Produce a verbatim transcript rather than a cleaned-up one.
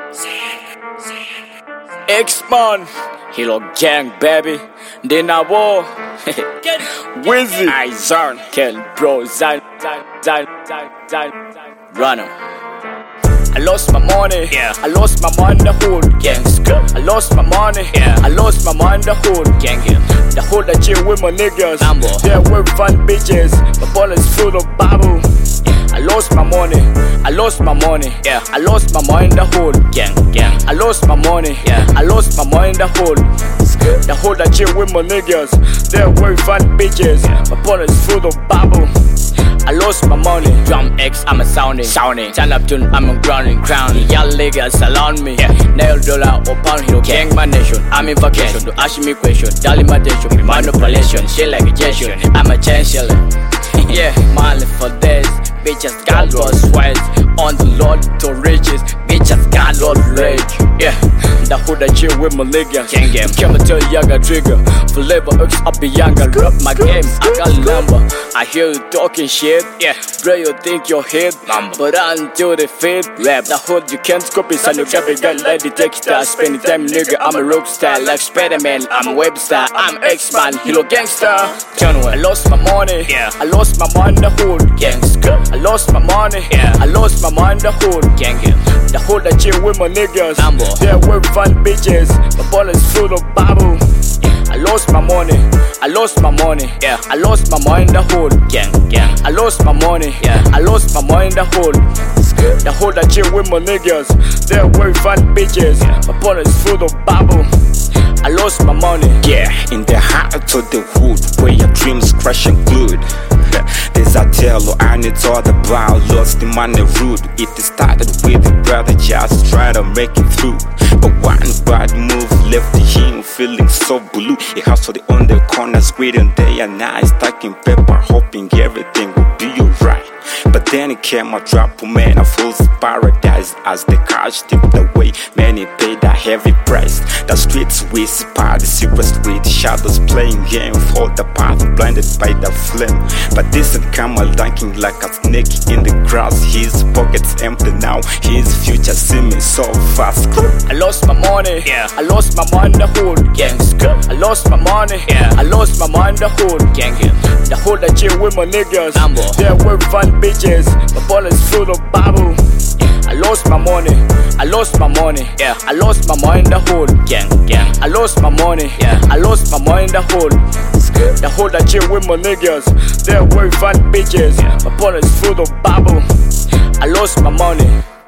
X-Man, Hilo Gang baby, Dina War, Wizzy, Izern, Kel Bro, Zan, Zan, Zan, Zan, Zan, Runner. I lost my money, yeah. I lost my money, the whole gang. I lost my money, yeah. I lost my money, the whole gang. The whole that chill with my niggas, they're with fun bitches. My ball is full of bubble. I lost my money, I lost my money, yeah. I lost my money, the whole gang, gang. I lost my money, yeah. I lost my money, the whole. The whole that chill with my niggas, they're with fun bitches. My ball is full of bubble. I lost my money. Drum X, I'm a sounding, sounding. Turn up tune, I'm a grounding, crowning. Y'all niggas surround me. Yeah. Nail dollar or pound hero, gang my nation. I'm in vacation, don't ask me question. Darling my nation, manipulation, shit like a gesture. I'm a chancellor. Yeah, Mali for this. Bitches got lost sweats on the Lord to riches. Bitches got lost rage. Yeah, the hood I chill with my niggas. Gang game, come and tell you I got trigger. For labor X up be younger. Rap my game, I got number. I hear you talking shit. Yeah, bro, you think you're hit, but until they fit. Rap the hood, you can't copy. Son, you got big gun, let it take it. Spend the time, nigga. I'm a rock star like Spider-Man. I'm a web star. I'm X-Man, Hilo Gangster. I lost my money. Yeah, I lost my money, the whole gangster. I lost my money, yeah. I lost my money, the whole gang. The whole that chill with my niggas, they're with fun bitches. My ball is full of bubble. I lost my money, I lost my money, yeah. I lost my money, the whole gang, gang. I lost my money, yeah. I lost my money, the whole. The whole that chill with my niggas, they're with fun bitches. My ball is full of bubble. I lost my money. Yeah, in the heart of the hood, where your dreams crash and glued. There's a tell I need all the brown, lost the money rude. It started with a brother just try to make it through. But one bad move left him feeling so blue. He hustled on the corners, waiting day and night, stacking paper, hoping everything would be alright. But then it came a drop, man, a fool's paradise. As the cash tipped away, many paid a heavy price. The streets whispered, secrets with shadows playing game for the path, blinded by the flame. But this and camel dunking like a snake in the grass. His pockets empty now, his future seeming so fast. I lost my money, yeah. I lost my money, the whole gang. I lost my money, yeah. I lost my money, the whole gang. The whole that chill with my niggas, they're with fun bitches. My ball is full of bubble. I lost my money, I lost my money, yeah. I lost my money, the whole gang, gang. I lost my money, yeah. I lost my money, the whole. The whole that chill with my niggas, they're with fun bitches. My ball is full of bubble. I lost my money.